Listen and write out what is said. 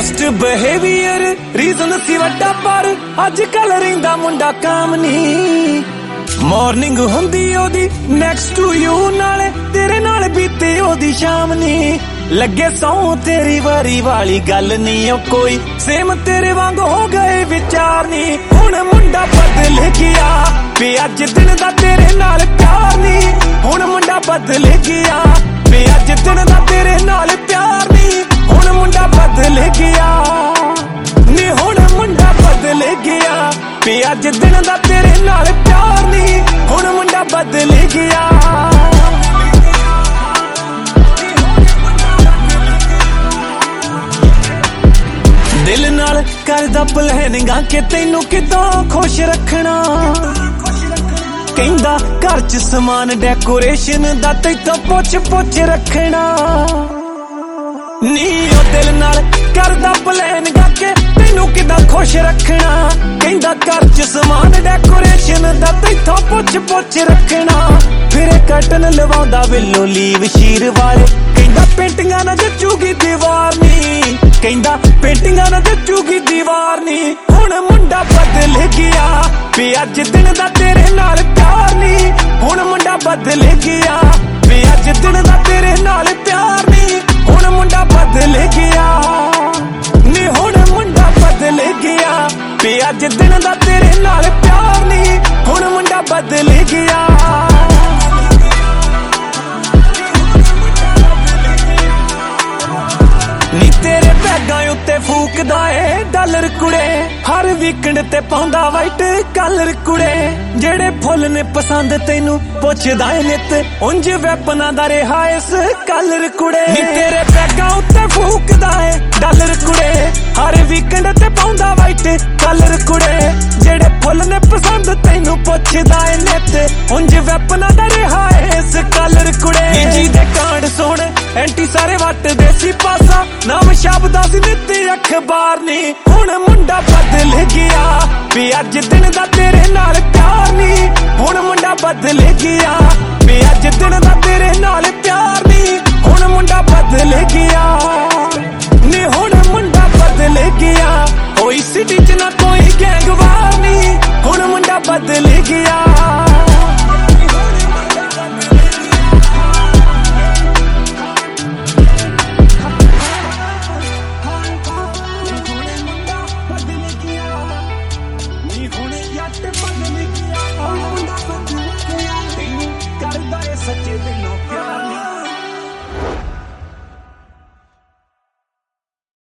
Worst behaviour reason सी वड्डा पर अजकल रहिंदा मुंडा काम नहीं। मॉर्निंग हुंदी ओदी नेक्स्ट टू यू नाले तेरे नाल बीते ओदी शाम नहीं। लगे सौ तेरी वारी वाली गल नहीं कोई सेम तेरे वांग हो गए विचार नहीं। हुण मुंडा बदल गया पे अज दिन दा तेरे नाल प्यार नहीं। हुण मुंडा बदल गया पे अज दिन दा तेरे नाल प्यार नहीं। हुण मुंडा बदल गया नी हुण मुंडा बदल गया पे अज दिन दा तेरे नाल प्यार नहीं। हुण मुंडा बदल गया दिल नाल करदा प्लैनिंगा कि तैनू किदां खुश रखना। कहंदा घर च समान डेकोरेशन दा तैथों पुछ पुछ रखना। नी ओ दिल नाल करदा प्लैनिंगा कि तैनू किदां खुश रखना। कहंदा घर च समान डेकोरेशन दा तैथों पुछ पुछ रखना। फिर कर्टन लवांदा विलो लीव शीर वाले। कहंदा पेंटिंगां ना जचूगी दीवार नी। कहंदा पेंटिंगां ना जचूगी दीवार नी। हुण मुंडा बदल गया पे अज दिन दा तेरे नाल प्यार नी। हुण मुंडा बदल गया पे अज दिन दा तेरे नाल प्यार नी। हुण मुंडा बदल गया नी हुण मुंडा बदल गया पे अज दिन दा तेरे नाल प्यार नी। हुण मुंडा बदल गया नी तेरे बैगां उत्ते फूकदा ए डॉलर कुड़े। हर वीकेंड ते पाउंदा वाइट कलर कुड़े। जेड़े फुल ने पसंद तैनू पुछदा ए नित उंज वैपना दा रहा इस कलर कुड़े। नी तेरे बैगां उत्ते फूकदा ए डॉलर कुड़े। हर वीकेंड ते पाउंदा वाइट कलर कुड़े। जेड़े फुल ने पसंद तैनू पुछदा ए नित उंज वैपना दा रहा इस कलर कुड़े। जी दे कांड सोण एंटी सारे वट देसी पासा नाम शब्दा सी नित अखबार नी। हुण मुंडा बदल गया पे अज दिन दा तेरे नाल प्यार नी। हुण मुंडा बदल गया पे अज दिन दा तेरे नाल प्यार नी। हुण मुंडा बदल गया नी हुण मुंडा बदल गया। कोई सिटी च ना कोई गैंगवार नी। हुण मुंडा बदल गया सच्चे